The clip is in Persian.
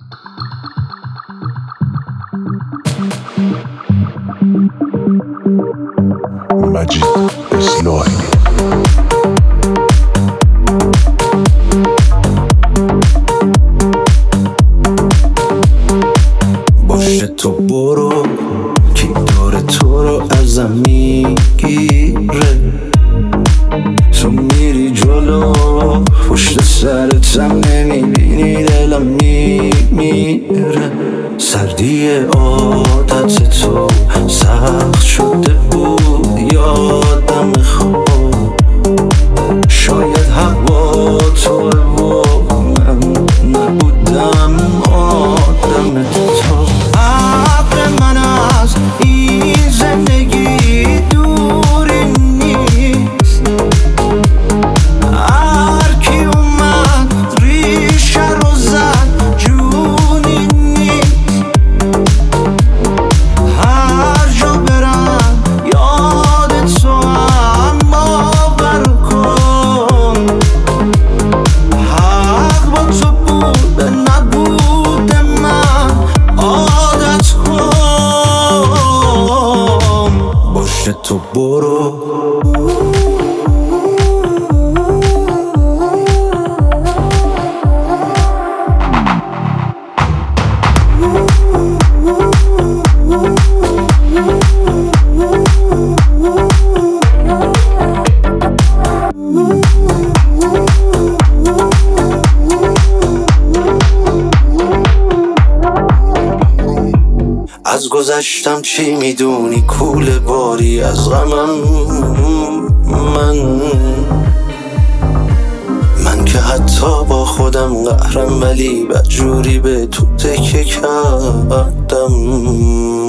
مجید اصلاحی باشه تو برو کی داره تو رو ازم میگیره، تو میری جلو پشت سرتم نمیبینی دلم میمیره. سردی عادت تو سخت شده بود یادم خوب، شاید هوا تو و من نبودم آدم تو. عقل من از این زندگی دوری نیست، هر کی اومد ریشه رو زد جونی نیست. هر جا برم یاد تو هم باور کن، حق با تو بوده نبوده من عادت کن. باشه تو برو از گذشتم چی میدونی، کوله باری از غمم من که حتی با خودم قهرم، ولی بدجوری به تو تکه کردم.